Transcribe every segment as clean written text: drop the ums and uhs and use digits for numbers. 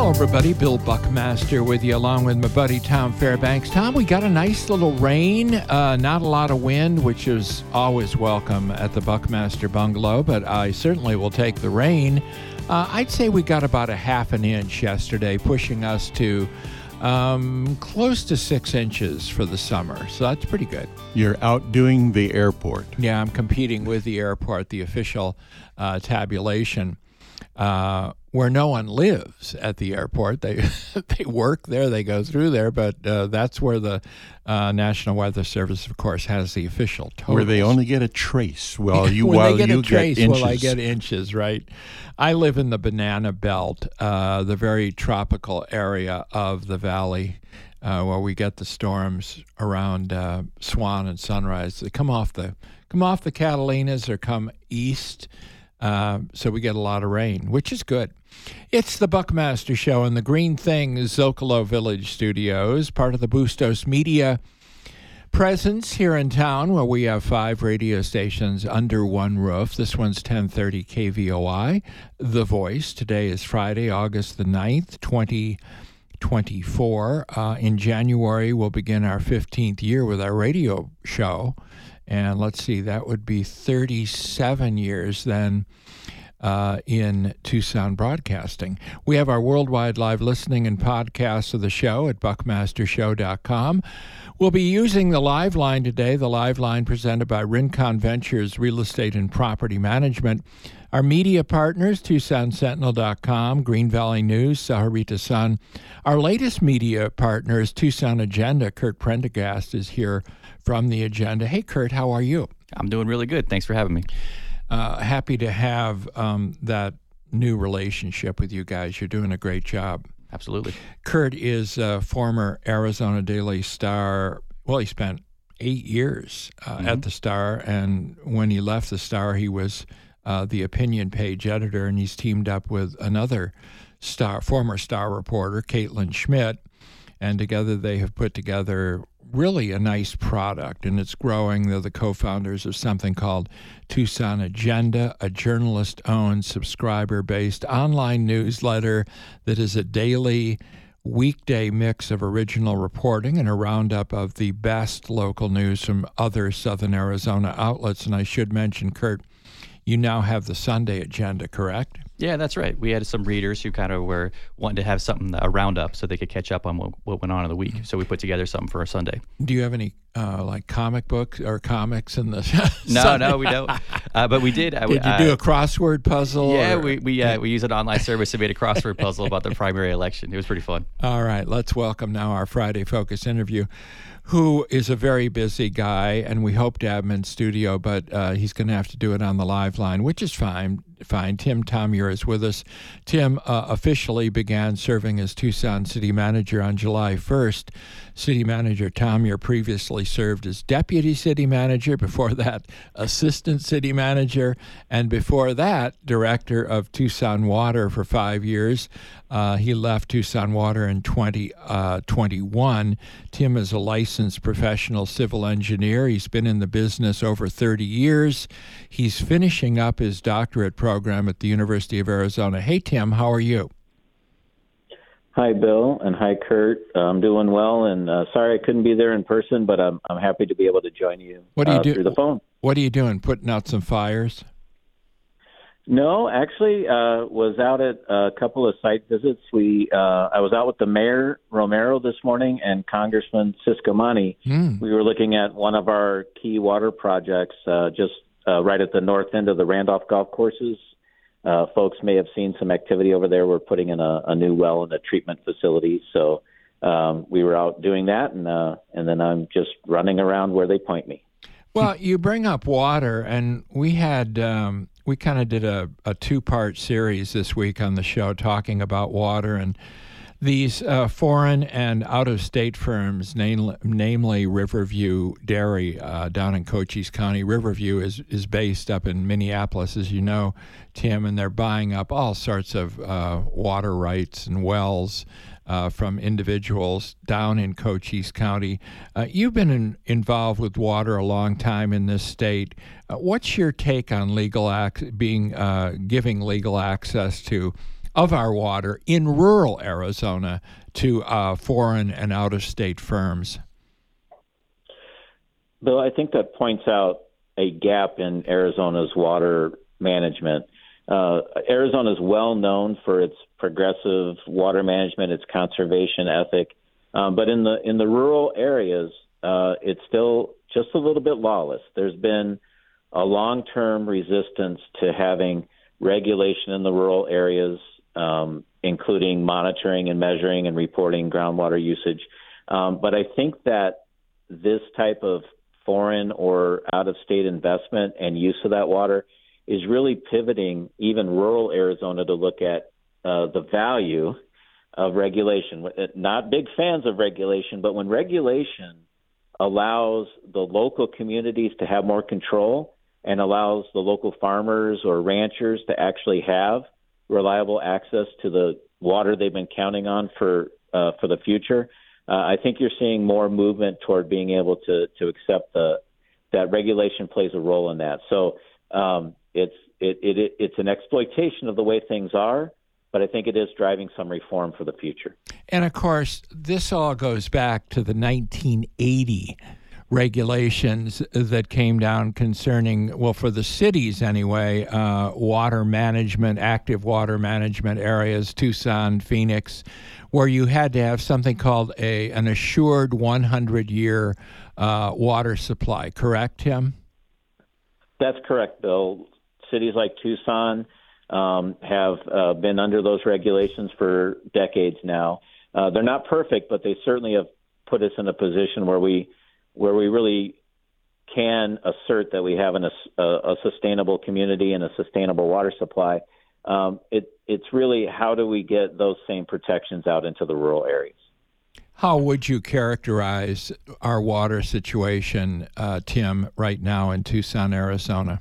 Hello, everybody. Bill Buckmaster with you, along with my buddy Tom Fairbanks. Tom, we got a nice little rain, not a lot of wind, which is always welcome at the Buckmaster Bungalow, but I certainly will take the rain. I'd say we got about a half an inch yesterday, pushing us to close to 6 inches for the summer, so that's pretty good. You're outdoing the airport. Yeah, I'm competing with the airport, the official tabulation. Where no one lives at the airport. They work there, they go through there, but that's where the National Weather Service, of course, has the official totals. Where they only get a trace while you get inches. Well, I get inches, right? I live in the Banana Belt, the very tropical area of the valley, where we get the storms around Swan and Sunrise. They come off the Catalinas or come east. So we get a lot of rain, which is good. It's the Buckmaster Show in the Green Thing Zocalo Village Studios, part of the Bustos Media presence here in town, where we have 5 radio stations under one roof. This one's 1030 KVOI, The Voice. Today is Friday, August the 9th, 2024. In January, we'll begin our 15th year with our radio show. And let's see, that would be 37 years then in Tucson broadcasting. We have our worldwide live listening and podcasts of the show at buckmastershow.com. We'll be using the Live Line today, the Live Line presented by Rincon Ventures Real Estate and Property Management. Our media partners, TucsonSentinel.com, Green Valley News, Saharita Sun. Our latest media partners, Tucson Agenda. Kurt Prendergast is here from the Agenda. Hey, Kurt, how are you? I'm doing really good. Thanks for having me. Happy to have that new relationship with you guys. You're doing a great job. Absolutely. Kurt is a former Arizona Daily Star. Well, he spent 8 years at the Star, and when he left the Star, he was the opinion page editor, and he's teamed up with another former Star reporter, Caitlin Schmidt, and together they have put together really a nice product, and it's growing. They're the co-founders of something called Tucson Agenda, a journalist-owned, subscriber-based online newsletter that is a daily, weekday mix of original reporting and a roundup of the best local news from other Southern Arizona outlets. And I should mention, Kurt, you now have the Sunday Agenda, correct? Yeah, that's right. We had some readers who kind of were wanting to have something, a roundup, so they could catch up on what went on in the week. So we put together something for a Sunday. Do you have any like comic books or comics in the No, we don't. But we did. Did you do a crossword puzzle? Yeah, we used an online service and made a crossword puzzle about the primary election. It was pretty fun. All right, let's welcome now our Friday Focus interview, who is a very busy guy, and we hope to have him in studio, but he's going to have to do it on the Live Line, which is fine. Tim Tomure is with us. Tim officially began serving as Tucson City Manager on July 1st. City Manager Tomure previously served as Deputy City Manager, before that Assistant City Manager, and before that Director of Tucson Water for 5 years. He left Tucson Water in 2021. Tim is a licensed professional civil engineer. He's been in the business over 30 years. He's finishing up his doctorate program at the University of Arizona. Hey, Tim, how are you? Hi, Bill, and hi, Kurt. I'm doing well, and sorry I couldn't be there in person, but I'm happy to be able to join you through the phone. What are you doing, putting out some fires? No, actually, was out at a couple of site visits. I was out with the Mayor Romero this morning and Congressman Ciscomani. We were looking at one of our key water projects just right at the north end of the Randolph Golf Courses. Folks may have seen some activity over there. We're putting in a new well and a treatment facility. So we were out doing that, and then I'm just running around where they point me. Well, you bring up water, and we had we kind of did a two-part series this week on the show talking about water, and these foreign and out-of-state firms, namely Riverview Dairy down in Cochise County. Riverview is based up in Minneapolis, as you know, Tim, and they're buying up all sorts of water rights and wells from individuals down in Cochise County. You've been involved with water a long time in this state. What's your take on giving legal access to of our water in rural Arizona to foreign and out-of-state firms? Bill, I think that points out a gap in Arizona's water management. Arizona is well known for its progressive water management, its conservation ethic, but in the rural areas, it's still just a little bit lawless. There's been a long-term resistance to having regulation in the rural areas, including monitoring and measuring and reporting groundwater usage. But I think that this type of foreign or out-of-state investment and use of that water is really pivoting even rural Arizona to look at the value of regulation. Not big fans of regulation, but when regulation allows the local communities to have more control and allows the local farmers or ranchers to actually have reliable access to the water they've been counting on for the future, I think you're seeing more movement toward being able to accept that regulation plays a role in that. So it's an exploitation of the way things are, but I think it is driving some reform for the future. And of course, this all goes back to the 1980 regulations that came down concerning, well, for the cities anyway, water management, active water management areas, Tucson, Phoenix, where you had to have something called an assured 100-year water supply. Correct, Tim? That's correct, Bill. Cities like Tucson have been under those regulations for decades now. They're not perfect, but they certainly have put us in a position where we really can assert that we have a sustainable community and a sustainable water supply. It's really how do we get those same protections out into the rural areas? How would you characterize our water situation, Tim, right now in Tucson, Arizona?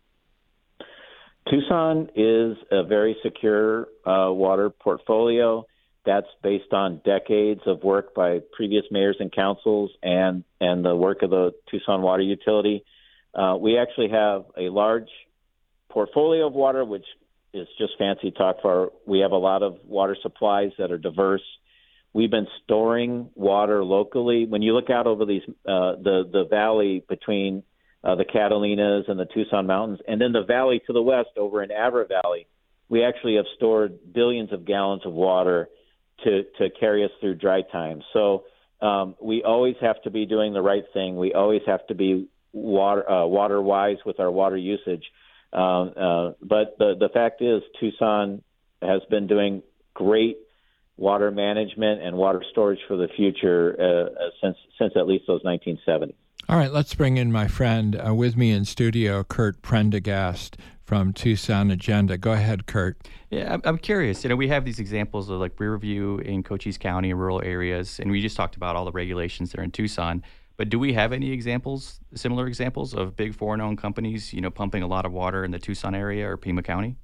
Tucson is a very secure water portfolio. That's based on decades of work by previous mayors and councils and the work of the Tucson Water Utility. We actually have a large portfolio of water, which is just fancy talk for. We have a lot of water supplies that are diverse. We've been storing water locally. When you look out over these the valley between the Catalinas and the Tucson Mountains, and then the valley to the west over in Avra Valley, we actually have stored billions of gallons of water to carry us through dry times. So we always have to be doing the right thing. We always have to be water wise with our water usage. But the fact is, Tucson has been doing great water management and water storage for the future since at least those 1970s. All right, let's bring in my friend with me in studio, Kurt Prendergast from Tucson Agenda. Go ahead, Kurt. Yeah, I'm curious. We have these examples of like Riverview in Cochise County and rural areas, and we just talked about all the regulations that are in Tucson. But do we have any examples, similar examples of big foreign-owned companies, pumping a lot of water in the Tucson area or Pima County?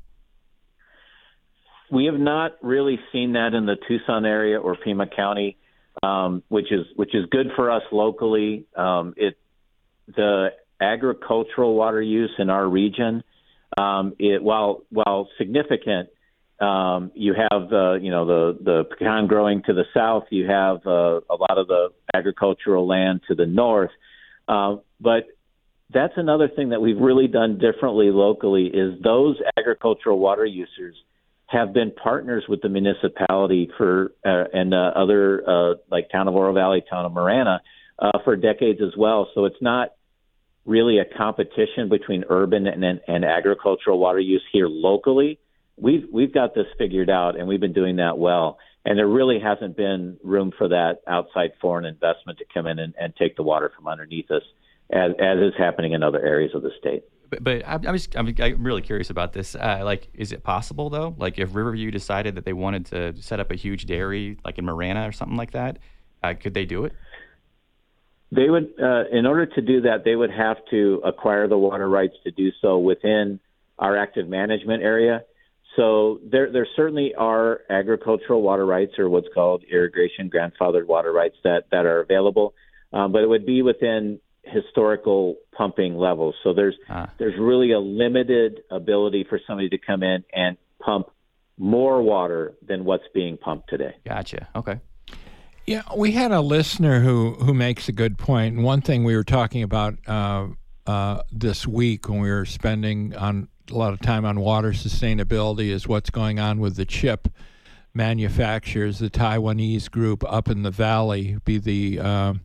We have not really seen that in the Tucson area or Pima County, which is good for us locally. The agricultural water use in our region, while significant, you have the pecan growing to the south. You have a lot of the agricultural land to the north, but that's another thing that we've really done differently locally. Is those agricultural water users have been partners with the municipality and other like Town of Oro Valley, Town of Marana, for decades as well. So it's not really a competition between urban and agricultural water use here locally. We've got this figured out, and we've been doing that well. And there really hasn't been room for that outside foreign investment to come in and take the water from underneath us, as is happening in other areas of the state. But I'm really curious about this. Is it possible though? Like, if Riverview decided that they wanted to set up a huge dairy, like in Marana or something like that, could they do it? They would, in order to do that, they would have to acquire the water rights to do so within our active management area. So there certainly are agricultural water rights, or what's called irrigation grandfathered water rights that are available, but it would be within historical pumping levels. So there's really a limited ability for somebody to come in and pump more water than what's being pumped today. Gotcha. Okay. Yeah, we had a listener who makes a good point. And one thing we were talking about this week when we were spending a lot of time on water sustainability is what's going on with the chip manufacturers. The Taiwanese group up in the valley be the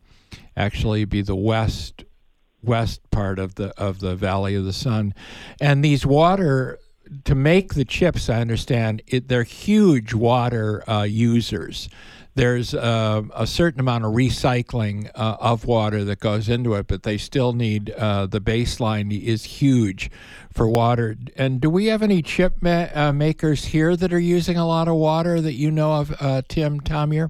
west part of the Valley of the Sun, and these water. To make the chips, I understand, they're huge water users. There's a certain amount of recycling of water that goes into it, but they still need the baseline is huge for water. And do we have any chip makers here that are using a lot of water that you know of, Tim Tomyer?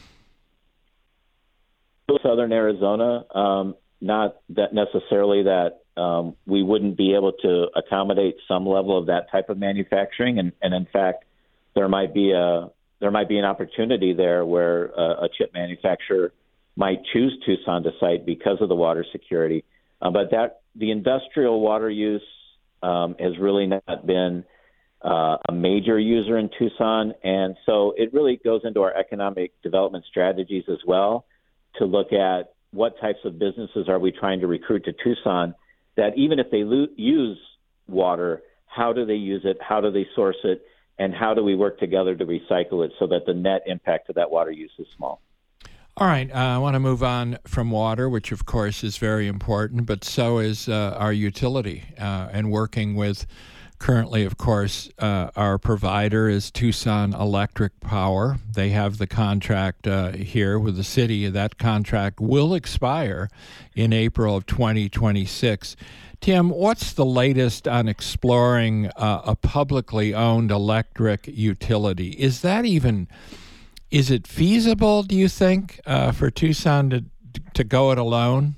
Southern Arizona, not that necessarily that we wouldn't be able to accommodate some level of that type of manufacturing, and in fact, there might be an opportunity there where a chip manufacturer might choose Tucson to site because of the water security. But the industrial water use has really not been a major user in Tucson, and so it really goes into our economic development strategies as well to look at what types of businesses are we trying to recruit to Tucson that even if they use water, how do they use it, how do they source it, and how do we work together to recycle it so that the net impact of that water use is small. All right, I want to move on from water, which of course is very important, but so is our utility and working with currently, of course, our provider is Tucson Electric Power. They have the contract here with the city. That contract will expire in April of 2026. Tim, what's the latest on exploring a publicly owned electric utility? Is it feasible, do you think, for Tucson to go it alone?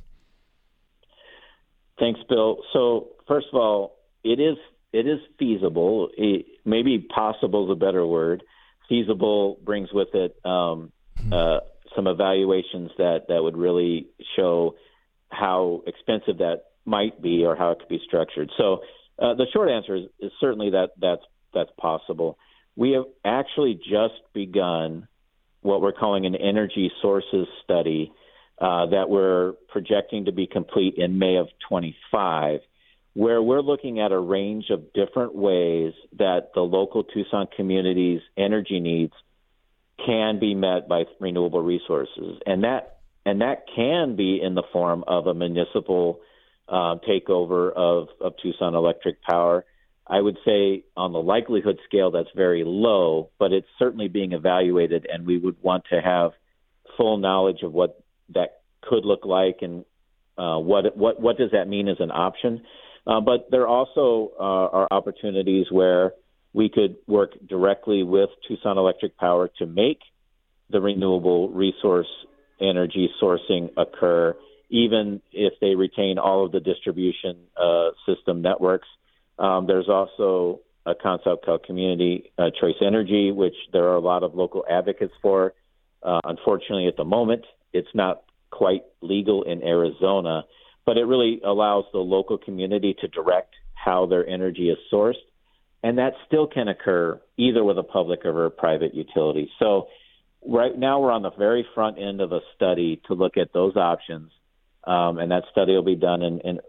Thanks, Bill. So first of all, it is feasible. Maybe possible is a better word. Feasible brings with it some evaluations that would really show how expensive that might be or how it could be structured. So the short answer is certainly that's possible. We have actually just begun what we're calling an energy sources study that we're projecting to be complete in May of 25, where we're looking at a range of different ways that the local Tucson community's energy needs can be met by renewable resources. And that can be in the form of a municipal takeover of Tucson Electric Power. I would say on the likelihood scale that's very low, but it's certainly being evaluated, and we would want to have full knowledge of what that could look like and what does that mean as an option. But there also are opportunities where we could work directly with Tucson Electric Power to make the renewable resource energy sourcing occur, even if they retain all of the distribution system networks. There's also a concept called Community Choice Energy, which there are a lot of local advocates for. Unfortunately, at the moment, it's not quite legal in Arizona, but it really allows the local community to direct how their energy is sourced. And that still can occur either with a public or a private utility. So right now we're on the very front end of a study to look at those options. And that study will be done in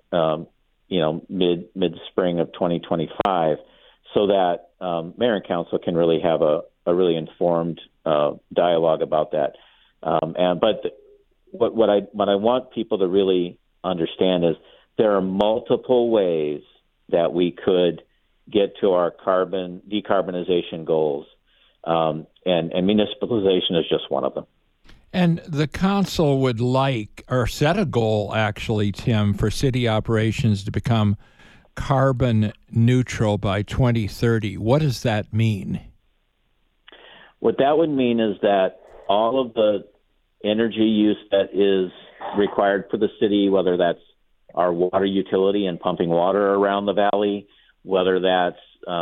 mid-spring of 2025 so that mayor and council can really have a really informed dialogue about that. But what I want people to really understand is there are multiple ways that we could get to our decarbonization goals, and municipalization is just one of them. And the council would like, or set a goal actually, Tim, for city operations to become carbon neutral by 2030. What does that mean? What that would mean is that all of the energy use that is required for the city, whether that's our water utility and pumping water around the valley, whether that's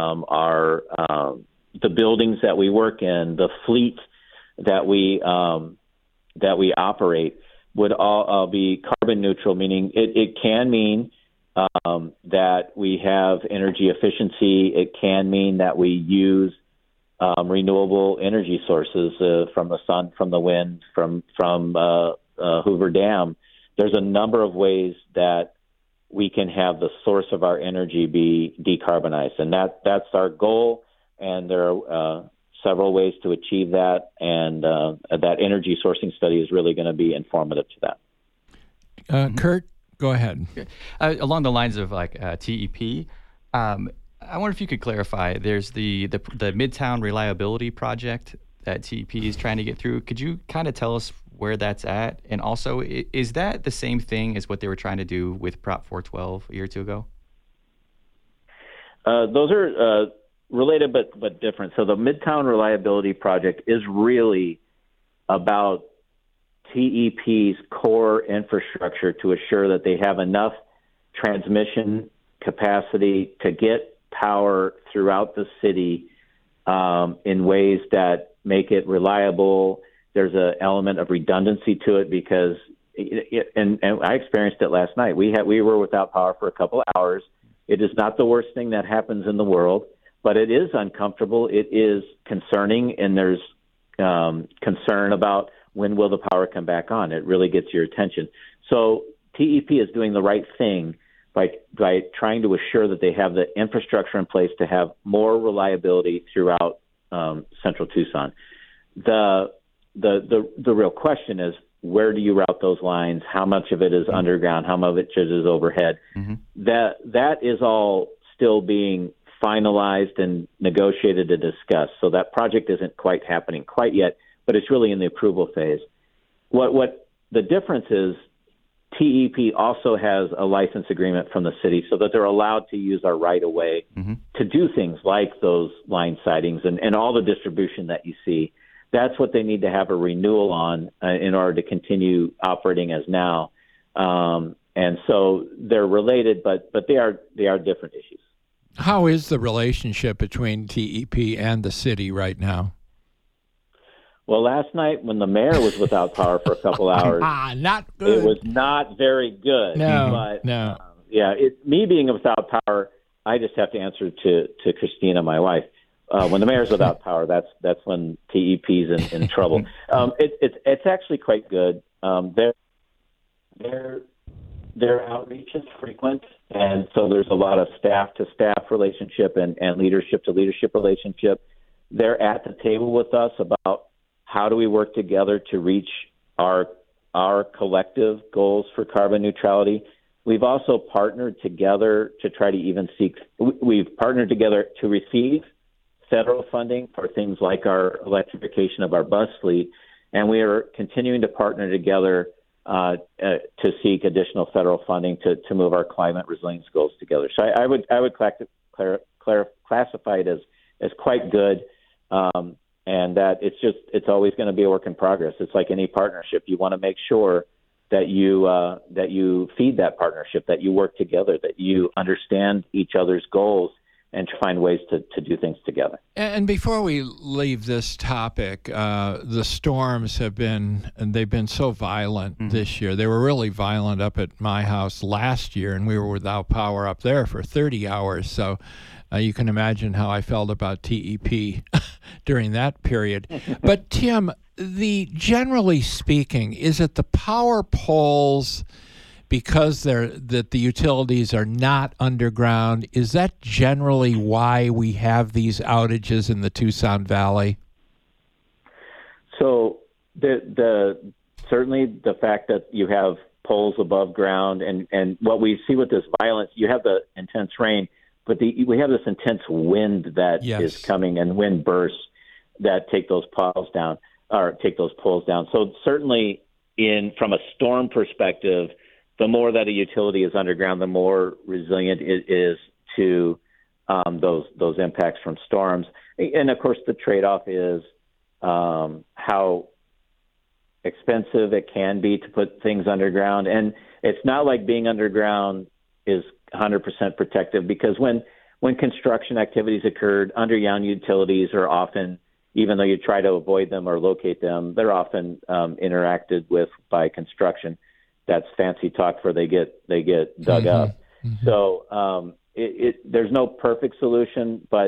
the buildings that we work in, the fleet that we operate, would all be carbon neutral, meaning it can mean that we have energy efficiency. It can mean that we use renewable energy sources from the sun, from the wind, from Hoover Dam. There's a number of ways that we can have the source of our energy be decarbonized, and that's our goal. And there are several ways to achieve that, and that energy sourcing study is really going to be informative to that. Kurt, go ahead. Along the lines of like TEP, I wonder if you could clarify. There's the Midtown Reliability Project that TEP is trying to get through. Could you kind of tell us where that's at? And also, is that the same thing as what they were trying to do with Prop 412 a year or two ago? Those are related but different. So the Midtown Reliability Project is really about TEP's core infrastructure to assure that they have enough transmission capacity to get power throughout the city in ways that make it reliable. There's an element of redundancy to it because, and I experienced it last night. We were without power for a couple of hours. It is not the worst thing that happens in the world, but it is uncomfortable. It is concerning, and there's concern about when will the power come back on. It really gets your attention. So TEP is doing the right thing by trying to assure that they have the infrastructure in place to have more reliability throughout central Tucson. The real question is, where do you route those lines? How much of it is underground? How much of it is overhead? Mm-hmm. That is all still being finalized and negotiated and discussed. So that project isn't quite happening quite yet, but it's really in the approval phase. What the difference is, TEP also has a license agreement from the city so that they're allowed to use our right-of-way to do things like those line sidings and all the distribution that you see. That's what they need to have a renewal on in order to continue operating as now. And so they're related, but they are different issues. How is the relationship between TEP and the city right now? Well, last night when the mayor was without power for a couple hours, not good. It was not very good. No. Me being without power, I just have to answer to Christina, my wife. When the mayor's without power, that's when TEP's in trouble. It's actually quite good. Their outreach is frequent, and so there's a lot of staff-to-staff relationship and leadership-to-leadership relationship. They're at the table with us about how do we work together to reach our collective goals for carbon neutrality. We've also partnered together to try to even we've partnered together to receive federal funding for things like our electrification of our bus fleet, and we are continuing to partner together to seek additional federal funding to move our climate resilience goals together. So I would classify it as quite good. And that it's always going to be a work in progress. It's like any partnership. You want to make sure that you feed that partnership, that you work together, that you understand each other's goals, and to find ways to do things together. And before we leave this topic, the storms they've been so violent this year. They were really violent up at my house last year, and we were without power up there for 30 hours. So you can imagine how I felt about TEP during that period. But Tim, generally speaking, is it the power poles because that the utilities are not underground? Is that generally why we have these outages in the Tucson Valley? So certainly the fact that you have poles above ground and what we see with this violence, you have the intense rain, but we have this intense wind that is coming and wind bursts that take those poles down. So certainly from a storm perspective, the more that a utility is underground, the more resilient it is to those impacts from storms. And of course, the trade-off is how expensive it can be to put things underground. And it's not like being underground is 100% protective, because when construction activities occurred, underground utilities are often, even though you try to avoid them or locate them, they're often interacted with by construction. That's fancy talk for they get dug up. Mm-hmm. So there's no perfect solution, but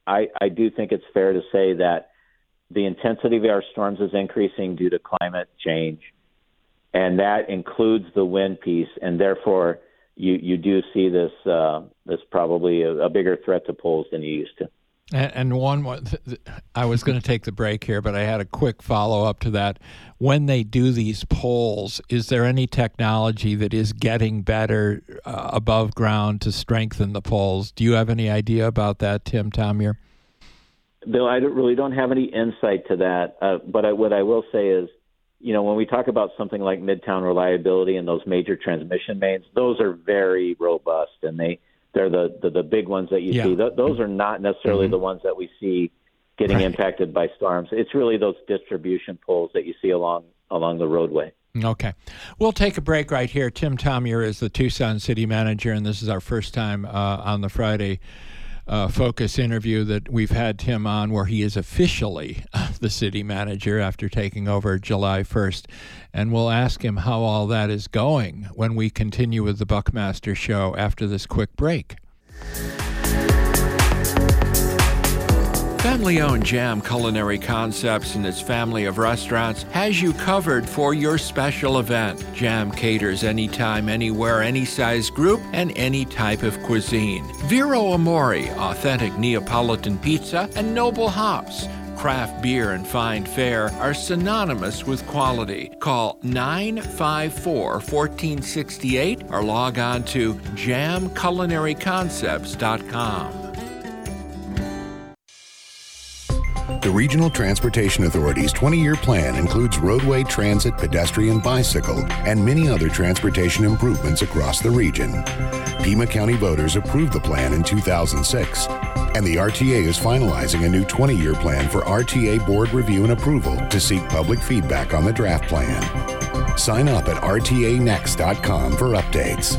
I do think it's fair to say that the intensity of our storms is increasing due to climate change, and that includes the wind piece, and therefore you do see this probably a bigger threat to poles than you used to. And one more, I was going to take the break here, but I had a quick follow-up to that. When they do these polls, is there any technology that is getting better above ground to strengthen the poles? Do you have any idea about that, Tim Tomyer? Bill, I really don't have any insight to that. But what I will say is, when we talk about something like Midtown reliability and those major transmission mains, those are very robust, and they're the big ones that you see. Those are not necessarily the ones that we see getting impacted by storms. It's really those distribution poles that you see along the roadway. Okay. We'll take a break right here. Tim Tomyer is the Tucson City Manager, and this is our first time on the Friday Focus interview that we've had Tim on, where he is officially the city manager after taking over July 1st. And we'll ask him how all that is going when we continue with the Buckmaster Show after this quick break. Family-owned Jam Culinary Concepts and its family of restaurants has you covered for your special event. Jam caters anytime, anywhere, any size group, and any type of cuisine. Vero Amore, authentic Neapolitan pizza, and Noble Hops. Craft beer and fine fare are synonymous with quality. Call 954-1468 or log on to jamculinaryconcepts.com. The Regional Transportation Authority's 20-year plan includes roadway, transit, pedestrian, bicycle, and many other transportation improvements across the region. Pima County voters approved the plan in 2006, and the RTA is finalizing a new 20-year plan for RTA board review and approval to seek public feedback on the draft plan. Sign up at rtanext.com for updates.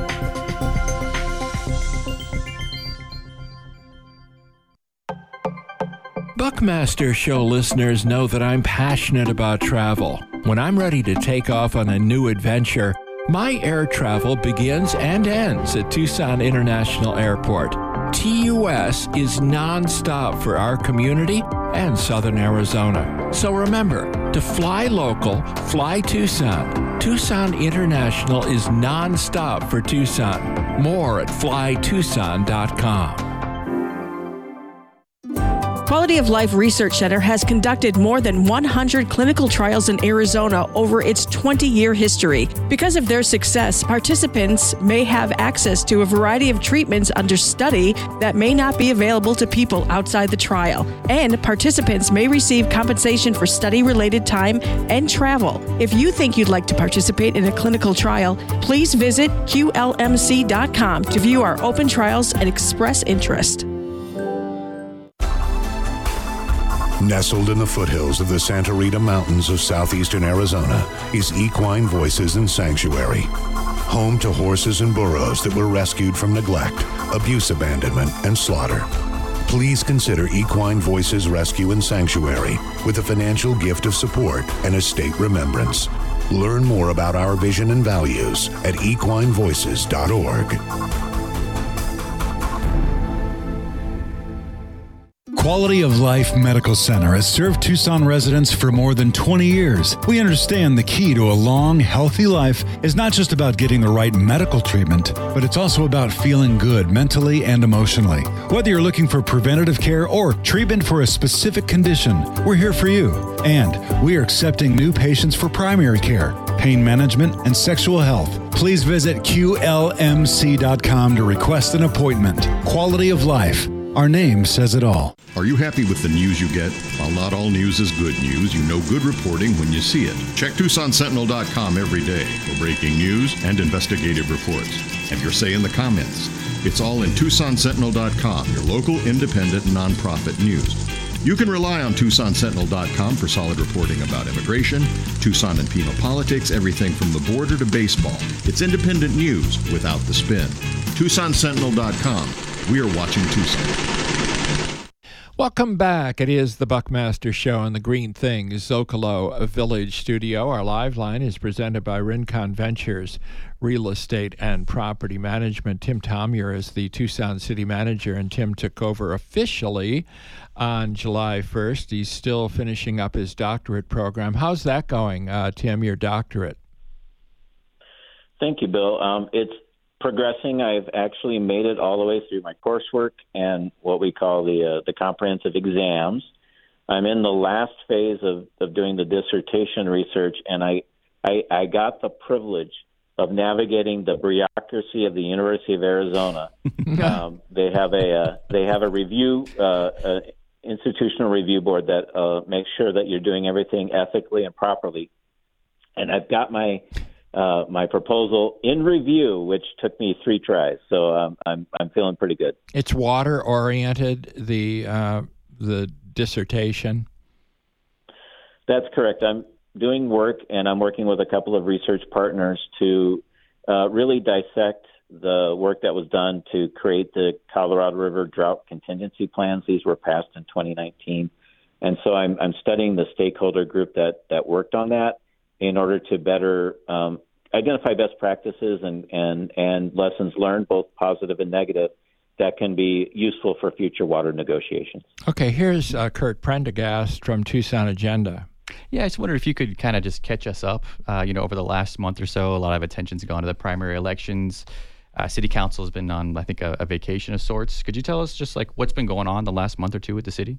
Buckmaster Show listeners know that I'm passionate about travel. When I'm ready to take off on a new adventure, my air travel begins and ends at Tucson International Airport. TUS is nonstop for our community and Southern Arizona. So remember, to fly local, fly Tucson. Tucson International is nonstop for Tucson. More at flytucson.com. Quality of Life Research Center has conducted more than 100 clinical trials in Arizona over its 20-year history. Because of their success, participants may have access to a variety of treatments under study that may not be available to people outside the trial. And participants may receive compensation for study-related time and travel. If you think you'd like to participate in a clinical trial, please visit QLMC.com to view our open trials and express interest. Nestled in the foothills of the Santa Rita Mountains of southeastern Arizona is Equine Voices and Sanctuary, home to horses and burros that were rescued from neglect, abuse, abandonment, and slaughter. Please consider Equine Voices Rescue and Sanctuary with a financial gift of support and a state remembrance. Learn more about our vision and values at equinevoices.org. Quality of Life Medical Center has served Tucson residents for more than 20 years. We understand the key to a long, healthy life is not just about getting the right medical treatment, but it's also about feeling good mentally and emotionally. Whether you're looking for preventative care or treatment for a specific condition, we're here for you. And we are accepting new patients for primary care, pain management, and sexual health. Please visit QLMC.com to request an appointment. Quality of Life. Our name says it all. Are you happy with the news you get? While not all news is good news, you know good reporting when you see it. Check TucsonSentinel.com every day for breaking news and investigative reports. Have your say in the comments. It's all in TucsonSentinel.com, your local independent nonprofit news. You can rely on TucsonSentinel.com for solid reporting about immigration, Tucson and Pima politics, everything from the border to baseball. It's independent news without the spin. TucsonSentinel.com. We are watching Tucson. Welcome back. It is the Buckmaster Show in the Green Things Zocalo Village studio. Our live line is presented by Rincon Ventures Real Estate and Property Management. Tim Tomyer is the Tucson City Manager, and Tim took over officially on July 1st. He's still finishing up his doctorate program. How's that going, Tim, your doctorate? Thank you, Bill. It's progressing. I've actually made it all the way through my coursework and what we call the comprehensive exams. I'm in the last phase of doing the dissertation research, and I got the privilege of navigating the bureaucracy of the University of Arizona. They have a review institutional review board that makes sure that you're doing everything ethically and properly. And I've got my proposal in review, which took me 3 tries. So I'm feeling pretty good. It's water oriented, the dissertation. That's correct. I'm doing work, and I'm working with a couple of research partners to really dissect the work that was done to create the Colorado River drought contingency plans. These were passed in 2019, and so I'm studying the stakeholder group that worked on that, in order to better identify best practices and lessons learned, both positive and negative, that can be useful for future water negotiations. Okay, here's Kurt Prendergast from Tucson Agenda. Yeah, I just wondered if you could kind of just catch us up. Over the last month or so, a lot of attention's gone to the primary elections. City Council has been on, I think, a vacation of sorts. Could you tell us just like what's been going on the last month or two with the city?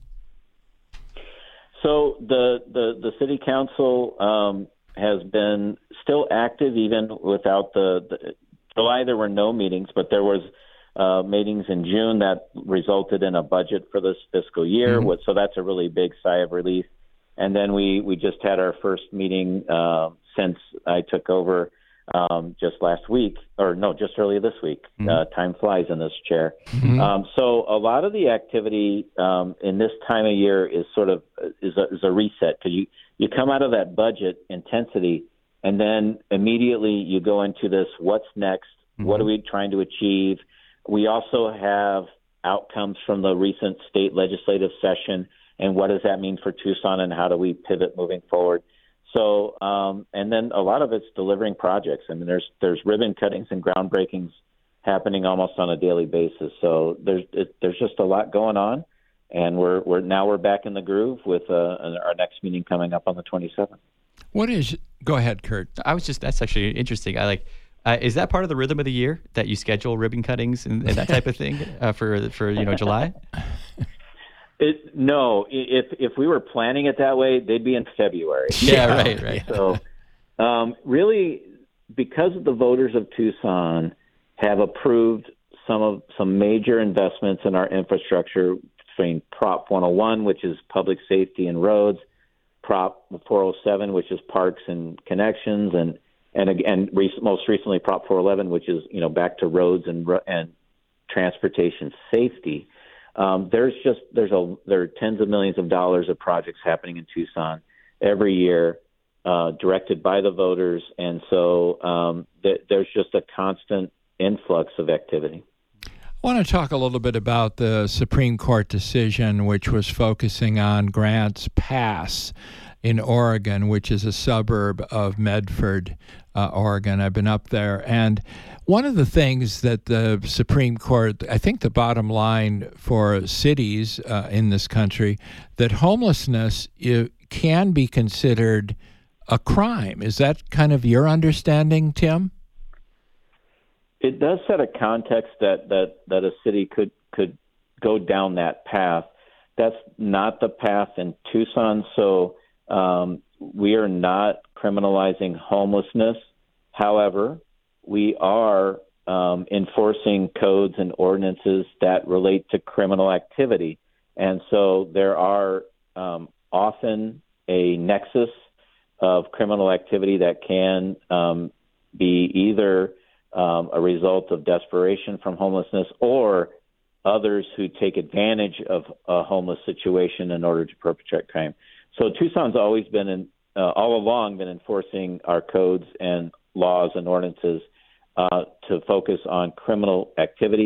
So the City Council has been still active even without the July. There were no meetings, but there was meetings in June that resulted in a budget for this fiscal year. Mm-hmm. So that's a really big sigh of relief. And then we just had our first meeting since I took over just last week, or no, just earlier this week. Mm-hmm. Time flies in this chair. Mm-hmm. So a lot of the activity in this time of year is sort of is a reset, because you come out of that budget intensity, and then immediately you go into this what's next, mm-hmm. what are we trying to achieve? We also have outcomes from the recent state legislative session, and what does that mean for Tucson, and how do we pivot moving forward? So, and then a lot of it's delivering projects. I mean, there's ribbon cuttings and groundbreakings happening almost on a daily basis. So there's just a lot going on. And we're back in the groove with our next meeting coming up on the 27th. Go ahead, Kurt. That's actually interesting. Is that part of the rhythm of the year that you schedule ribbon cuttings and that type of thing for July? No, if we were planning it that way, they'd be in February. Yeah, right. So really, because the voters of Tucson have approved some major investments in our infrastructure, between Prop 101, which is public safety and roads, Prop 407, which is parks and connections, and again, most recently Prop 411, which is back to roads and transportation safety. There are tens of millions of dollars of projects happening in Tucson every year, directed by the voters, and so there's just a constant influx of activity. I want to talk a little bit about the Supreme Court decision, which was focusing on Grants Pass in Oregon, which is a suburb of Medford, Oregon. I've been up there. And one of the things that the Supreme Court, I think the bottom line for cities in this country, that homelessness can be considered a crime. Is that kind of your understanding, Tim? It does set a context that a city could go down that path. That's not the path in Tucson, so we are not criminalizing homelessness. However, we are enforcing codes and ordinances that relate to criminal activity. And so there are often a nexus of criminal activity that can be either a result of desperation from homelessness, or others who take advantage of a homeless situation in order to perpetrate crime. So Tucson's always been all along been enforcing our codes and laws and ordinances to focus on criminal activity.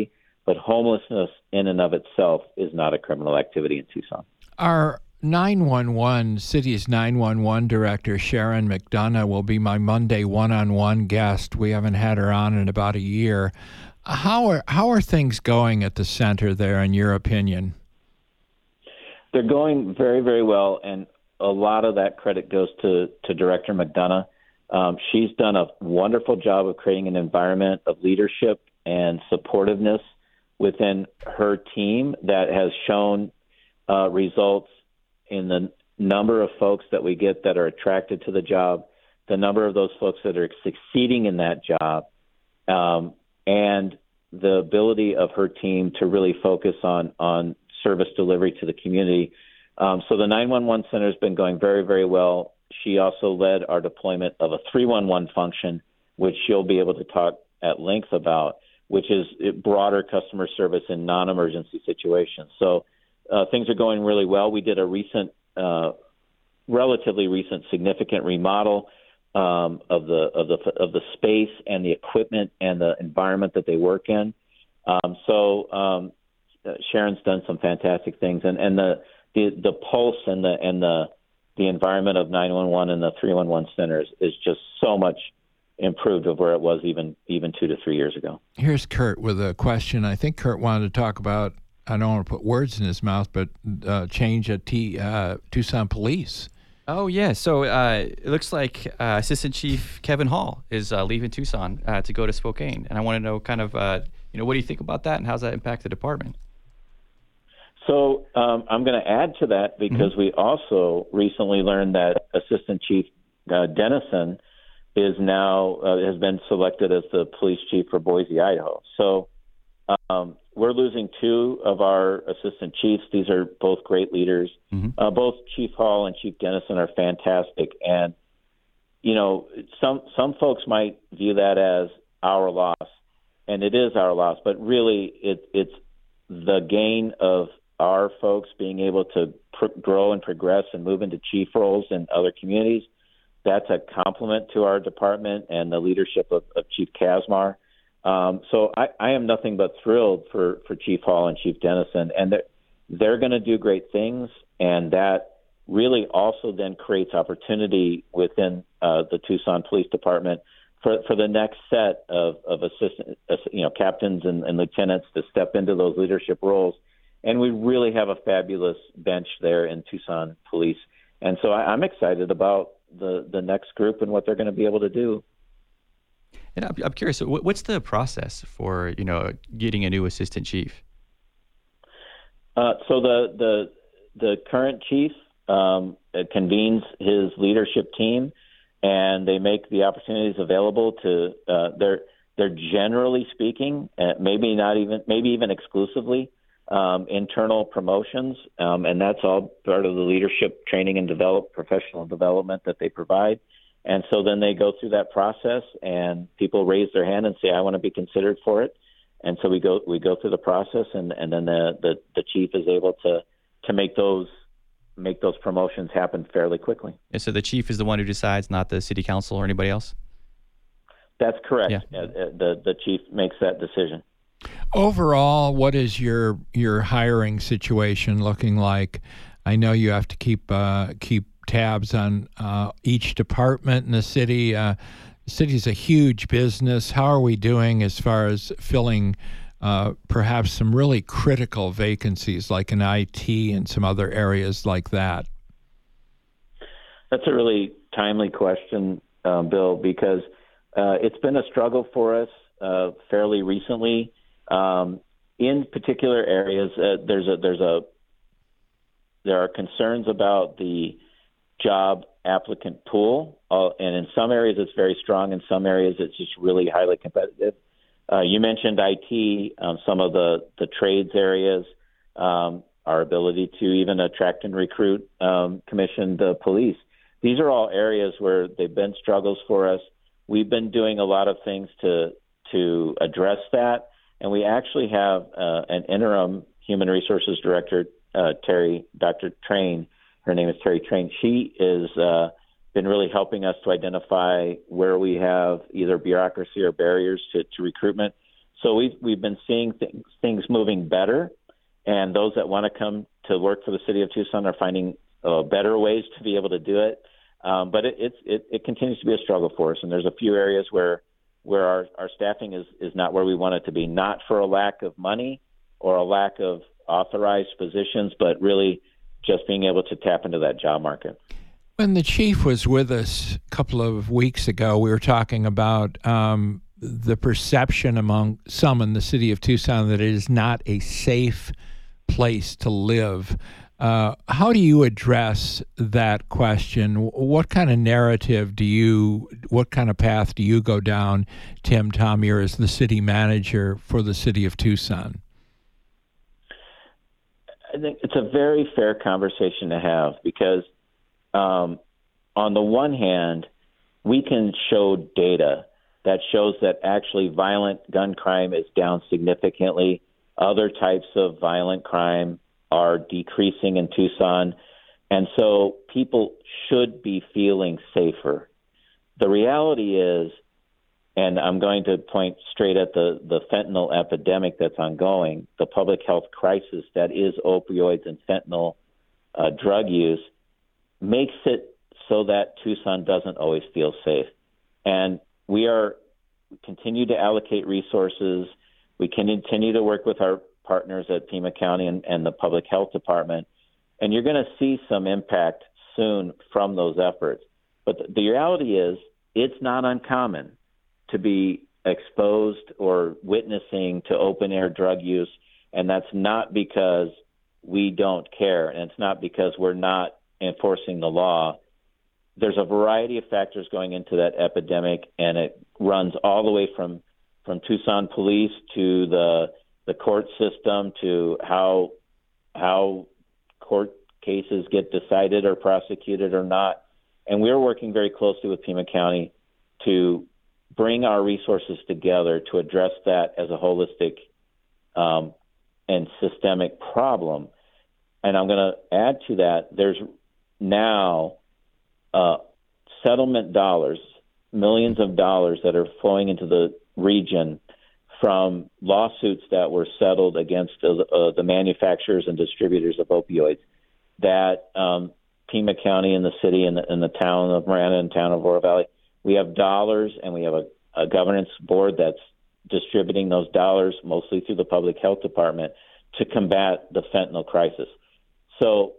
but homelessness in and of itself is not a criminal activity in Tucson. Our 911, city's 911 director, Sharon McDonough, will be my Monday one-on-one guest. We haven't had her on in about a year. How are things going at the center there, in your opinion? They're going very, very well, and a lot of that credit goes to Director McDonough. She's done a wonderful job of creating an environment of leadership and supportiveness within her team that has shown results in the number of folks that we get that are attracted to the job, the number of those folks that are succeeding in that job, and the ability of her team to really focus on service delivery to the community. So the 911 center has been going very, very well. She also led our deployment of a 311 function, which she'll be able to talk at length about, which is broader customer service in non-emergency situations. So things are going really well. We did a relatively recent, significant remodel of the space and the equipment and the environment that they work in. Sharon's done some fantastic things, and the pulse and the environment of 911 and the 311 centers is just so much improved of where it was even 2 to 3 years ago. Here's Kurt with a question. I think Kurt wanted to talk about, I don't want to put words in his mouth, but change at Tucson Police. Oh, yeah. So it looks like Assistant Chief Kevin Hall is leaving Tucson to go to Spokane. And I want to know kind of, what do you think about that, and how's that impact the department? So I'm going to add to that because we also recently learned that Assistant Chief Dennison is now has been selected as the police chief for Boise, Idaho. So we're losing 2 of our assistant chiefs. These are both great leaders. Both Chief Hall and Chief Dennison are fantastic. And, some folks might view that as our loss, and it is our loss. But really, it's the gain of our folks being able to grow and progress and move into chief roles in other communities. That's a compliment to our department and the leadership of Chief Kazmar. So I am nothing but thrilled for Chief Hall and Chief Dennison, and they're going to do great things, and that really also then creates opportunity within the Tucson Police Department for the next set of assistant, captains and lieutenants to step into those leadership roles. And we really have a fabulous bench there in Tucson Police, and so I'm excited about the next group and what they're going to be able to do. And I'm curious, what's the process for, getting a new assistant chief? So the current chief convenes his leadership team, and they make the opportunities available to. They're generally speaking, maybe even exclusively, internal promotions, and that's all part of the leadership training and professional development that they provide. And so then they go through that process, and people raise their hand and say, "I want to be considered for it." And so we go through the process, and then the chief is able to make those promotions happen fairly quickly. And so the chief is the one who decides, not the city council or anybody else? That's correct. Yeah. The chief makes that decision. Overall, what is your hiring situation looking like? I know you have to keep tabs on each department in the city. The city's a huge business. How are we doing as far as filling perhaps some really critical vacancies like in IT and some other areas like that? That's a really timely question, Bill, because it's been a struggle for us fairly recently. In particular areas, there are concerns about the job applicant pool, and in some areas it's very strong. In some areas it's just really highly competitive. You mentioned IT, some of the trades areas, our ability to even attract and recruit commissioned police. These are all areas where they've been struggles for us. We've been doing a lot of things to address that, and we actually have an interim human resources director, Dr. Train. Her name is Terry Train. She is been really helping us to identify where we have either bureaucracy or barriers to recruitment. So we've been seeing things moving better, and those that want to come to work for the city of Tucson are finding better ways to be able to do it. But it continues to be a struggle for us, and there's a few areas where our staffing is not where we want it to be, not for a lack of money or a lack of authorized positions, but really just being able to tap into that job market. When the chief was with us a couple of weeks ago, we were talking about the perception among some in the city of Tucson that it is not a safe place to live. How do you address that question? What kind of narrative what kind of path do you go down, Tim Thomier, as the city manager for the city of Tucson? I think it's a very fair conversation to have because on the one hand, we can show data that shows that actually violent gun crime is down significantly. Other types of violent crime are decreasing in Tucson. And so people should be feeling safer. The reality is, and I'm going to point straight at the fentanyl epidemic that's ongoing, the public health crisis that is opioids and fentanyl drug use, makes it so that Tucson doesn't always feel safe. And we continue to allocate resources. We continue to work with our partners at Pima County and the Public Health Department, and you're going to see some impact soon from those efforts. But the reality is it's not uncommon to be exposed or witnessing to open-air drug use, and that's not because we don't care, and it's not because we're not enforcing the law. There's a variety of factors going into that epidemic, and it runs all the way from Tucson police to the court system to how court cases get decided or prosecuted or not. And we're working very closely with Pima County to bring our resources together to address that as a holistic and systemic problem. And I'm going to add to that, there's now settlement dollars, millions of dollars that are flowing into the region from lawsuits that were settled against the manufacturers and distributors of opioids that Pima County and the city and the town of Marana and town of Oro Valley, we have dollars and we have a governance board that's distributing those dollars mostly through the Public Health Department to combat the fentanyl crisis. So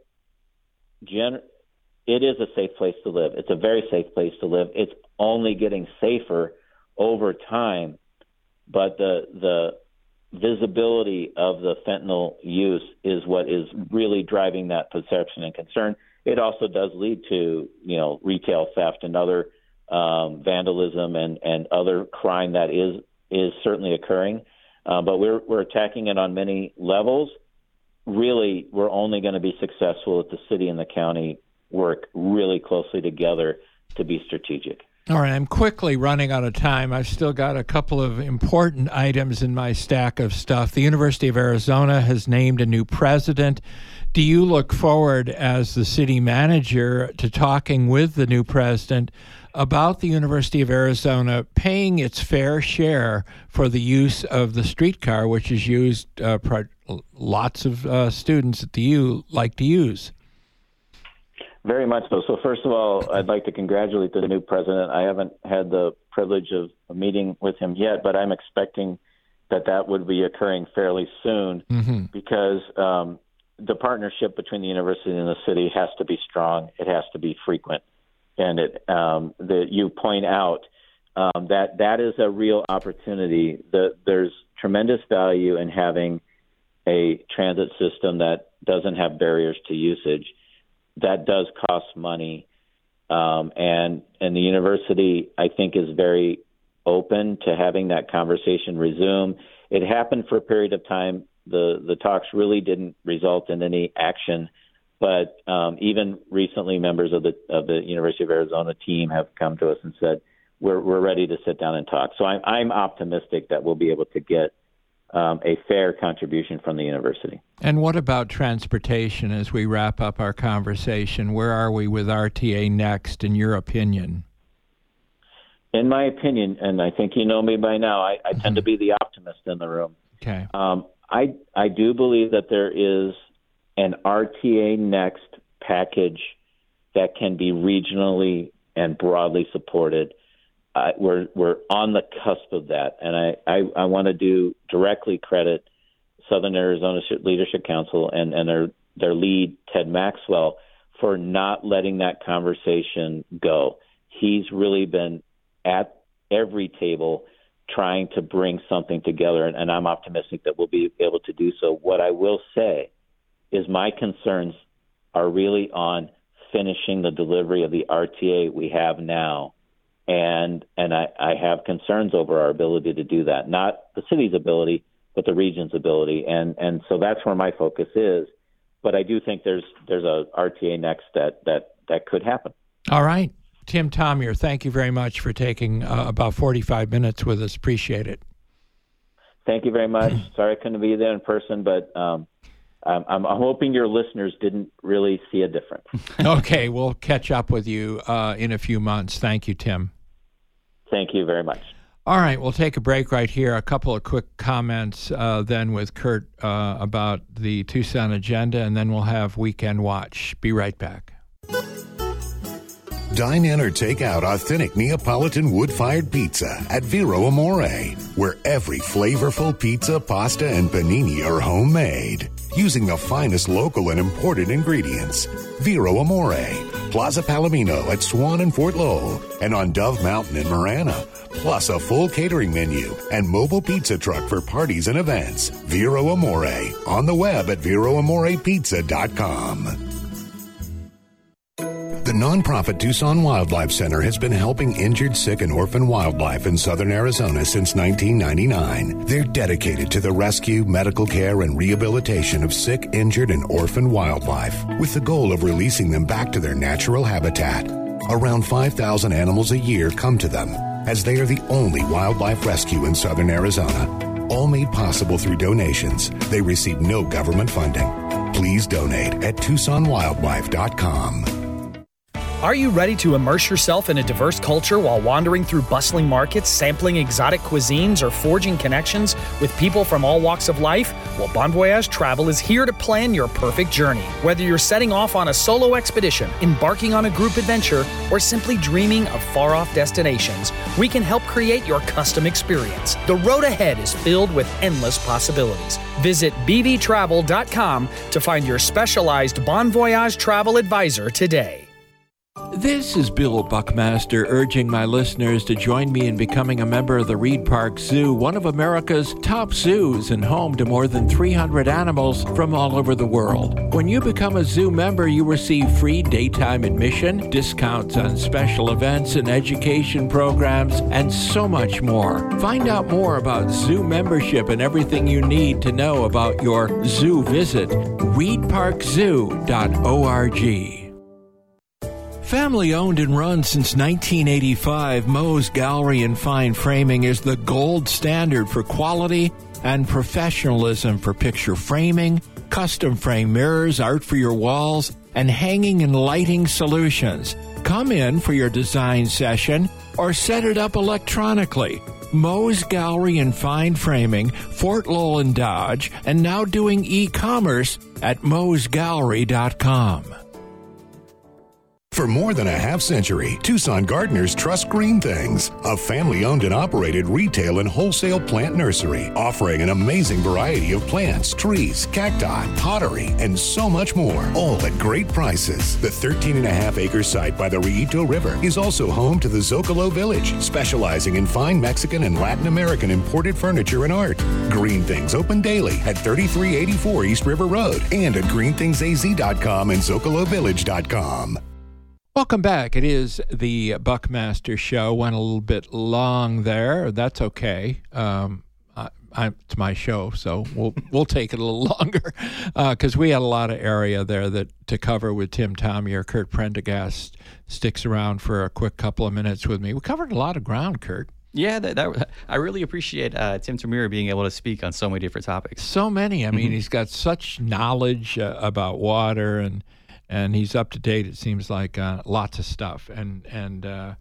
it is a safe place to live. It's a very safe place to live. It's only getting safer over time. But the visibility of the fentanyl use is what is really driving that perception and concern. It also does lead to, retail theft and other vandalism and other crime that is certainly occurring. But we're attacking it on many levels. Really, we're only going to be successful if the city and the county work really closely together to be strategic. All right, I'm quickly running out of time. I've still got a couple of important items in my stack of stuff. The University of Arizona has named a new president. Do you look forward as the city manager to talking with the new president about the University of Arizona paying its fair share for the use of the streetcar, which is used lots of students at the U like to use? Very much so. So first of all, I'd like to congratulate the new president. I haven't had the privilege of meeting with him yet, but I'm expecting that would be occurring fairly soon because the partnership between the university and the city has to be strong. It has to be frequent. And you point out that is a real opportunity. There's tremendous value in having a transit system that doesn't have barriers to usage. That does cost money, and the university, I think, is very open to having that conversation resume. It happened for a period of time. The talks really didn't result in any action, but even recently, members of the University of Arizona team have come to us and said we're ready to sit down and talk. So I'm optimistic that we'll be able to get a fair contribution from the university. And what about transportation as we wrap up our conversation? Where are we with RTA next, in your opinion? in my opinion, and I think you know me by now, I tend to be the optimist in the room. Okay. I do believe that there is an RTA Next package that can be regionally and broadly supported. We're on the cusp of that, and I want to do directly credit Southern Arizona Leadership Council and their lead, Ted Maxwell, for not letting that conversation go. He's really been at every table trying to bring something together, and I'm optimistic that we'll be able to do so. What I will say is my concerns are really on finishing the delivery of the RTA we have now, and I have concerns over our ability to do that, not the city's ability, but the region's ability, and so that's where my focus is. But I do think there's a RTA Next that could happen. All right. Tim Thomier, thank you very much for taking about 45 minutes with us. Appreciate it. Thank you very much. Sorry I couldn't be there in person, but I'm hoping your listeners didn't really see a difference. Okay, we'll catch up with you in a few months. Thank you, Tim. Thank you very much. All right, we'll take a break right here. A couple of quick comments then with Kurt about the Tucson agenda, and then we'll have Weekend Watch. Be right back. Dine in or take out authentic Neapolitan wood-fired pizza at Vero Amore, where every flavorful pizza, pasta, and panini are homemade, using the finest local and imported ingredients. Vero Amore, Plaza Palomino at Swan and Fort Lowell, and on Dove Mountain in Marana, plus a full catering menu and mobile pizza truck for parties and events. Vero Amore, on the web at VeroAmorePizza.com. The nonprofit Tucson Wildlife Center has been helping injured, sick, and orphan wildlife in southern Arizona since 1999. They're dedicated to the rescue, medical care, and rehabilitation of sick, injured, and orphan wildlife, with the goal of releasing them back to their natural habitat. Around 5,000 animals a year come to them, as they are the only wildlife rescue in southern Arizona. All made possible through donations. They receive no government funding. Please donate at TucsonWildlife.com. Are you ready to immerse yourself in a diverse culture while wandering through bustling markets, sampling exotic cuisines, or forging connections with people from all walks of life? Well, Bon Voyage Travel is here to plan your perfect journey. Whether you're setting off on a solo expedition, embarking on a group adventure, or simply dreaming of far-off destinations, we can help create your custom experience. The road ahead is filled with endless possibilities. Visit bbtravel.com to find your specialized Bon Voyage travel advisor today. This is Bill Buckmaster urging my listeners to join me in becoming a member of the Reed Park Zoo, one of America's top zoos and home to more than 300 animals from all over the world. When you become a zoo member, you receive free daytime admission, discounts on special events and education programs, and so much more. Find out more about zoo membership and everything you need to know about your zoo visit. ReedParkZoo.org. Family owned and run since 1985, Moe's Gallery and Fine Framing is the gold standard for quality and professionalism for picture framing, custom frame mirrors, art for your walls, and hanging and lighting solutions. Come in for your design session or set it up electronically. Moe's Gallery and Fine Framing, Fort Lowell and Dodge, and now doing e-commerce at moesgallery.com. For more than a half-century, Tucson gardeners trust Green Things, a family-owned and operated retail and wholesale plant nursery, offering an amazing variety of plants, trees, cacti, pottery, and so much more, all at great prices. The 13.5-acre site by the Rillito River is also home to the Zocalo Village, specializing in fine Mexican and Latin American imported furniture and art. Green Things open daily at 3384 East River Road and at greenthingsaz.com and zocalovillage.com. Welcome back. It is the Buckmaster Show. Went a little bit long there. That's okay. It's my show, so we'll take it a little longer because we had a lot of area there to cover with Tim Thomier. Kurt Prendergast sticks around for a quick couple of minutes with me. We covered a lot of ground, Kurt. Yeah, I really appreciate Tim Thomier being able to speak on so many different topics. So many. I mean, he's got such knowledge about water and he's up to date. It seems like lots of stuff, and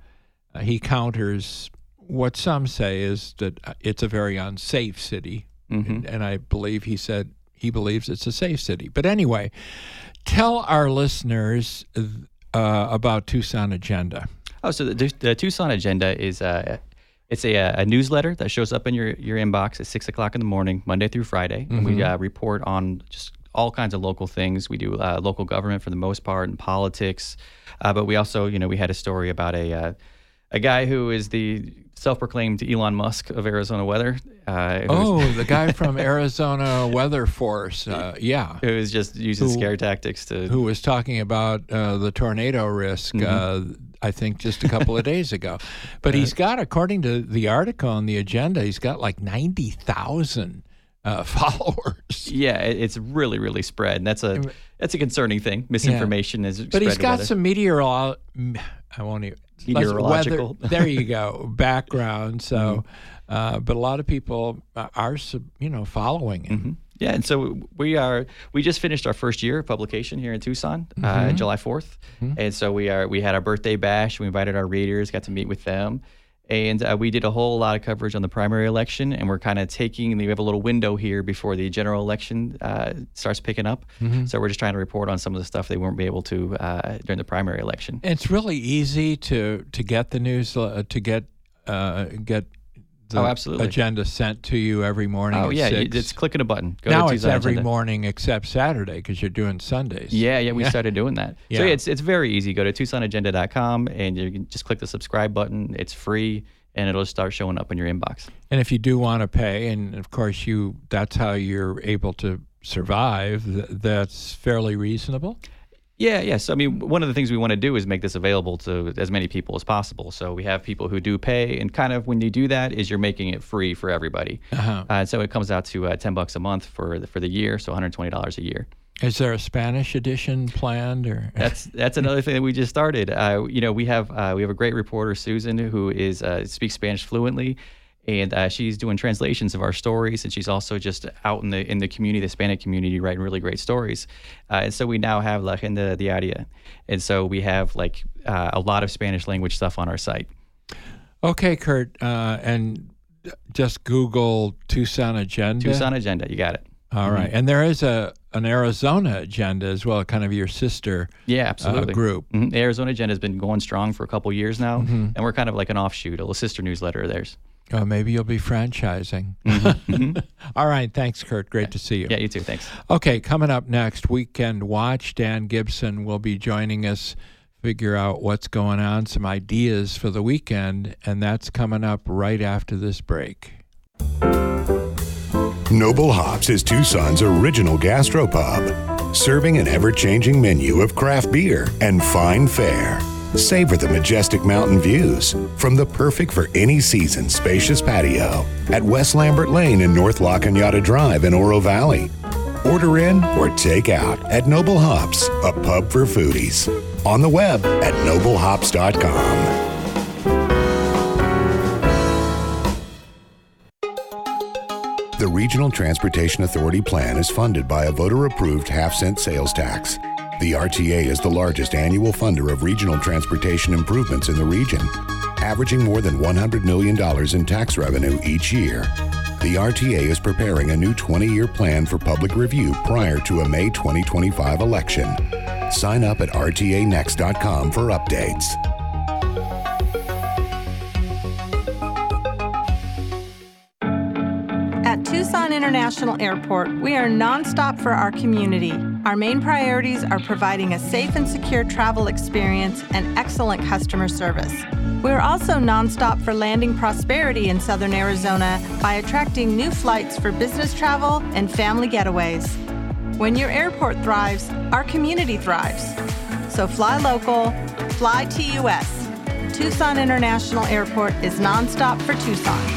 he counters what some say is that it's a very unsafe city. And I believe he said he believes it's a safe city. But anyway, tell our listeners about Tucson Agenda. Oh, so the Tucson Agenda is it's a newsletter that shows up in your inbox at 6 o'clock in the morning, Monday through Friday. And we report on just all kinds of local things. We do local government for the most part and politics. But we also, we had a story about a guy who is the self-proclaimed Elon Musk of Arizona weather. The guy from Arizona Weather Force, yeah. Who was just using scare tactics to... Who was talking about the tornado risk, I think, just a couple of days ago. But he's got, according to the article on the agenda, he's got like 90,000 followers. Yeah, it's really, really spread. And that's a concerning thing. Misinformation is spread. But he's got some meteorological... Meteorological. Weather, there you go. Background. So, but a lot of people are, following him. Yeah, and so we just finished our first year of publication here in Tucson, July 4th, and so we had our birthday bash. We invited our readers, got to meet with them, and we did a whole lot of coverage on the primary election. And we're kind of we have a little window here before the general election starts picking up. So we're just trying to report on some of the stuff they weren't able to during the primary election. And it's really easy to get the news to get the absolutely. agenda sent to you every morning. Oh, at yeah. 6. It's clicking a button. Go now to it's every morning except Saturday because you're doing Sundays. Yeah, we started doing that. So it's very easy. Go to TucsonAgenda.com and you can just click the subscribe button. It's free and it'll start showing up in your inbox. And if you do want to pay, and of course that's how you're able to survive, that's fairly reasonable. Yeah. So, one of the things we want to do is make this available to as many people as possible. So we have people who do pay, and kind of when you do that is you're making it free for everybody. So it comes out to $10 a month for the year, so $120 a year. Is there a Spanish edition planned, or that's another thing that we just started? We have a great reporter, Susan, who speaks Spanish fluently. And she's doing translations of our stories, and she's also just out in the community, the Hispanic community, writing really great stories. And so we now have La Agenda Diaria, and so we have a lot of Spanish language stuff on our site. Okay, Kurt, and just Google Tucson Agenda. Tucson Agenda, you got it. All right, and there is an Arizona Agenda as well, kind of your sister absolutely. Group. The Arizona Agenda has been going strong for a couple years now, and we're kind of like an offshoot, a little sister newsletter of theirs. Oh, maybe you'll be franchising. All right. Thanks, Kurt. Great to see you. Yeah, you too. Thanks. Okay, coming up next, Weekend Watch. Dan Gibson will be joining us, figure out what's going on, some ideas for the weekend, and that's coming up right after this break. Noble Hops is Tucson's original gastropub, serving an ever-changing menu of craft beer and fine fare. Savor the majestic mountain views from the perfect for any season spacious patio at West Lambert Lane and North La Cañada Drive in Oro Valley. Order in or take out at Noble Hops, a pub for foodies. On the web at noblehops.com. The Regional Transportation Authority plan is funded by a voter-approved half-cent sales tax. The RTA is the largest annual funder of regional transportation improvements in the region, averaging more than $100 million in tax revenue each year. The RTA is preparing a new 20-year plan for public review prior to a May 2025 election. Sign up at rtanext.com for updates. At Tucson International Airport, we are nonstop for our community. Our main priorities are providing a safe and secure travel experience and excellent customer service. We are also nonstop for landing prosperity in Southern Arizona by attracting new flights for business travel and family getaways. When your airport thrives, our community thrives. So fly local, fly TUS. Tucson International Airport is nonstop for Tucson.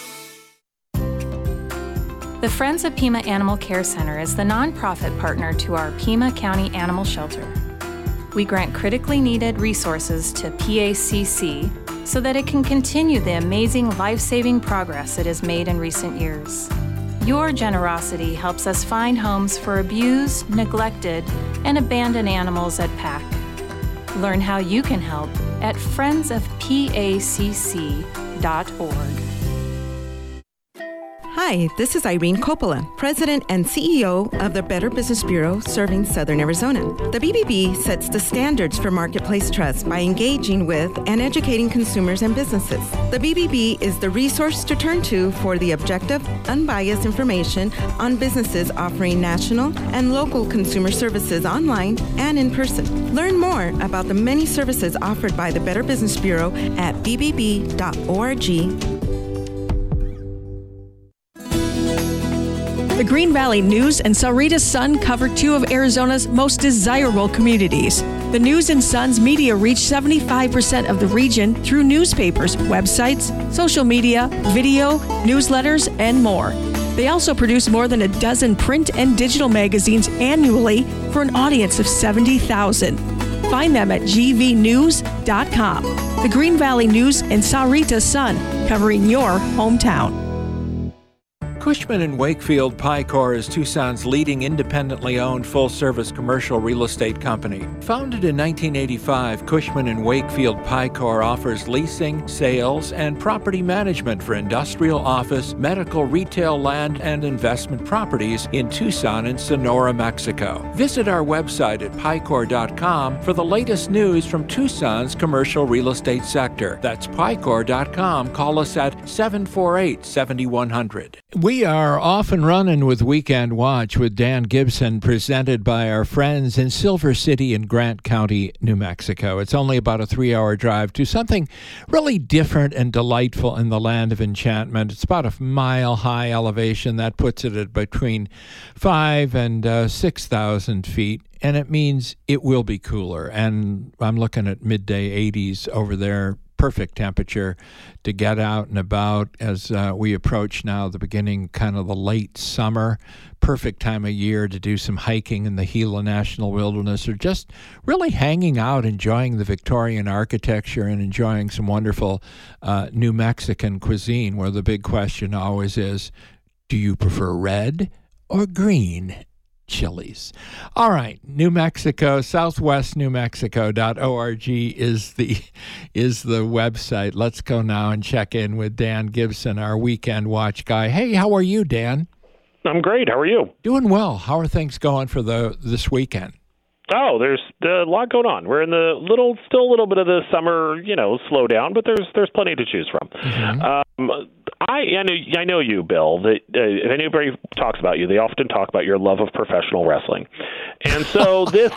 The Friends of Pima Animal Care Center is the nonprofit partner to our Pima County Animal Shelter. We grant critically needed resources to PACC so that it can continue the amazing life-saving progress it has made in recent years. Your generosity helps us find homes for abused, neglected, and abandoned animals at PAC. Learn how you can help at friendsofpacc.org. Hi, this is Irene Coppola, President and CEO of the Better Business Bureau serving Southern Arizona. The BBB sets the standards for marketplace trust by engaging with and educating consumers and businesses. The BBB is the resource to turn to for the objective, unbiased information on businesses offering national and local consumer services online and in person. Learn more about the many services offered by the Better Business Bureau at bbb.org. The Green Valley News and Sahuarita Sun cover two of Arizona's most desirable communities. The News and Sun's media reach 75% of the region through newspapers, websites, social media, video, newsletters, and more. They also produce more than a dozen print and digital magazines annually for an audience of 70,000. Find them at gvnews.com. The Green Valley News and Sahuarita Sun, covering your hometown. Cushman & Wakefield Picor is Tucson's leading independently owned full-service commercial real estate company. Founded in 1985, Cushman & Wakefield Picor offers leasing, sales, and property management for industrial, office, medical, retail, land, and investment properties in Tucson and Sonora, Mexico. Visit our website at picor.com for the latest news from Tucson's commercial real estate sector. That's picor.com. Call us at 748-7100. We are off and running with Weekend Watch with Dan Gibson, presented by our friends in Silver City in Grant County, New Mexico. It's only about a 3-hour drive to something really different and delightful in the land of enchantment. It's about a mile-high elevation. That puts it at between 5,000 and 6,000 feet. And it means it will be cooler. And I'm looking at midday 80s over there. Perfect temperature to get out and about as we approach now the beginning, kind of the late summer. Perfect time of year to do some hiking in the Gila National Wilderness, or just really hanging out, enjoying the Victorian architecture and enjoying some wonderful New Mexican cuisine, where the big question always is, do you prefer red or green chilies? All right, New Mexico, southwestnewmexico.org is the website. Let's go now and check in with Dan Gibson, our Weekend Watch guy. Hey, how are you, Dan? I'm great. How are you? Doing well. How are things going for this weekend? Oh, there's a lot going on. We're in the still a little bit of the summer, slowdown, but there's plenty to choose from. Mm-hmm. I know you, Bill. That if anybody talks about you, they often talk about your love of professional wrestling, and so this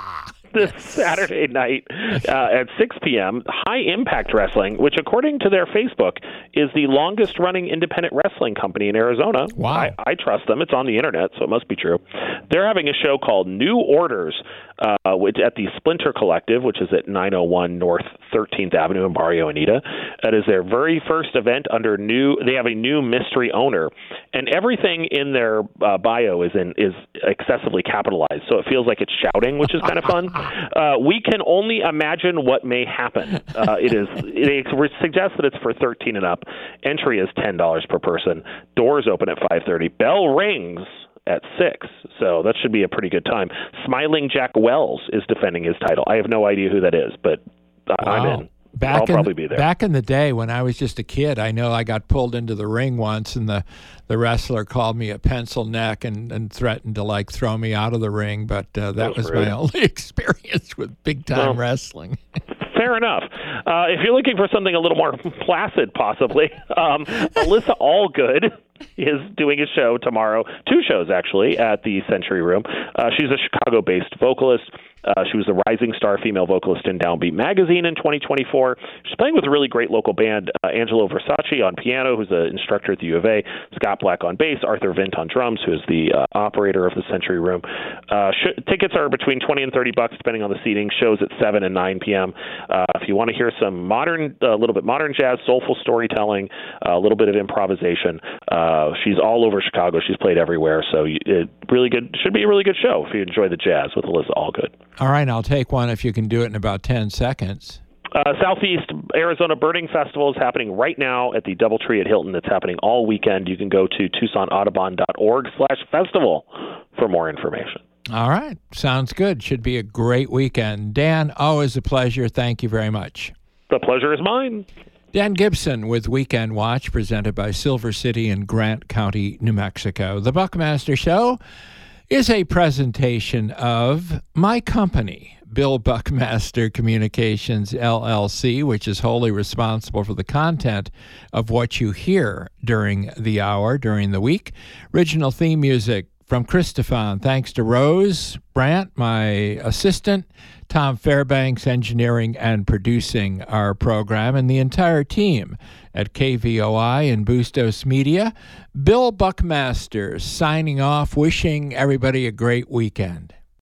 Saturday night at 6 p.m., High Impact Wrestling, which according to their Facebook is the longest running independent wrestling company in Arizona. Wow. I trust them. It's on the internet, so it must be true. They're having a show called New Orders which at the Splinter Collective, which is at 901 North 13th Avenue in Barrio Anita. That is their very first event they have a new mystery owner, and everything in their bio is excessively capitalized, so it feels like it's shouting, which is kind of fun. We can only imagine what may happen. They suggest that it's for 13 and up. Entry is $10 per person. Doors open at 5:30. Bell rings at 6, so that should be a pretty good time. Smiling Jack Wells is defending his title. I have no idea who that is, but I'm in. I'll probably be there. Back in the day when I was just a kid, I know I got pulled into the ring once, and the wrestler called me a pencil neck and threatened to throw me out of the ring, but that was my only experience with big-time wrestling. Fair enough. If you're looking for something a little more placid, possibly, Alyssa Allgood is doing a show tomorrow, 2 shows actually, at the Century Room. She's a Chicago-based vocalist. She was a rising star female vocalist in Downbeat Magazine in 2024. She's playing with a really great local band, Angelo Versace on piano, who's an instructor at the U of A, Scott Black on bass, Arthur Vint on drums, who is the operator of the Century Room. Tickets are between $20 and $30, depending on the seating. Shows at 7 and 9 p.m. If you want to hear some a little bit modern jazz, soulful storytelling, a little bit of improvisation, she's all over Chicago. She's played everywhere, so really good. Should be a really good show if you enjoy the jazz with Alyssa Allgood. All right, I'll take one if you can do it in about 10 seconds. Southeast Arizona Birding Festival is happening right now at the DoubleTree at Hilton. It's happening all weekend. You can go to TucsonAudubon.org/festival for more information. All right. Sounds good. Should be a great weekend. Dan, always a pleasure. Thank you very much. The pleasure is mine. Dan Gibson with Weekend Watch, presented by Silver City in Grant County, New Mexico. The Buckmaster Show is a presentation of my company, Bill Buckmaster Communications, LLC, which is wholly responsible for the content of what you hear during the hour, during the week. Original theme music from Christophon. Thanks to Rose Brandt, my assistant, Tom Fairbanks, engineering and producing our program, and the entire team at KVOI and Bustos Media. Bill Buckmaster signing off, wishing everybody a great weekend.